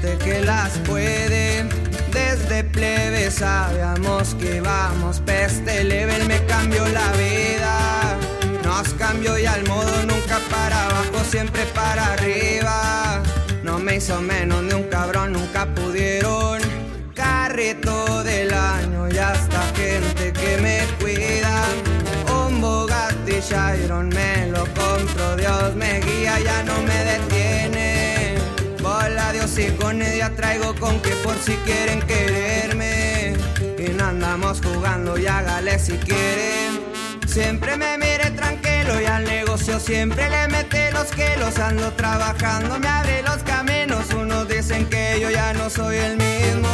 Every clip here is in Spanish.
gente que las puede. Desde plebe sabíamos que íbamos peste leve. Él me cambió la vida, nos cambió y al modo nunca para abajo, siempre para arriba. No me hizo menos ni un cabrón, nunca pudieron. Carrito del año y hasta gente que me cuida. Un Bugatti Chiron me lo compro, Dios me guía, ya no me detiene. Bola Dios y con ella traigo con que por si quieren quererme. Y no andamos jugando y hágale si quieren. Siempre me mire tranquilo y al negocio siempre le mete los kilos. Ando trabajando, me abre los caminos. Unos dicen que yo ya no soy el mismo.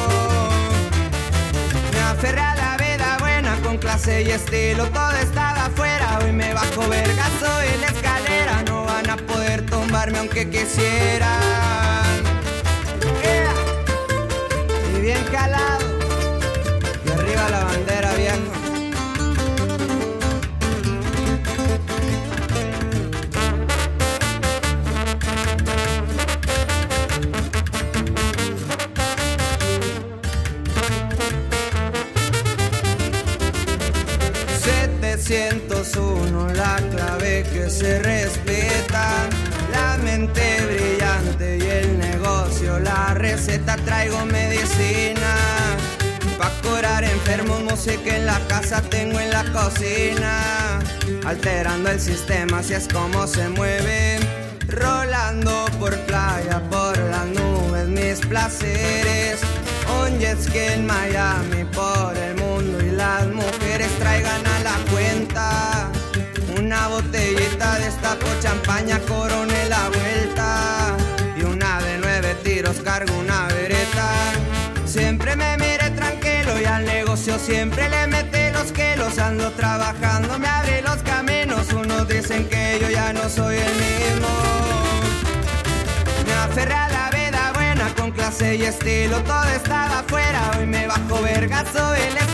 Me aferré a la vida buena con clase y estilo. Todo estaba afuera, hoy me bajo vergazo en la escalera. No van a poder tumbarme aunque quisieran. Y bien calado. Y arriba la bandera, viejo. La clave que se respeta, la mente brillante y el negocio, la receta. Traigo medicina pa' curar enfermos, música en la casa, tengo en la cocina, alterando el sistema, así es como se mueve. Rolando por playa, por las nubes, mis placeres. Un jet ski en Miami, por el mundo y las mujeres traigan a la cuenta. Una botellita de esta por champaña, coroné la vuelta. Y una de 9 tiros, cargo una vereta. Siempre me mire tranquilo y al negocio siempre le mete los kilos. Ando trabajando, me abre los caminos. Unos dicen que yo ya no soy el mismo. Me aferré a la vida buena con clase y estilo. Todo estaba afuera, hoy me bajo vergazo en la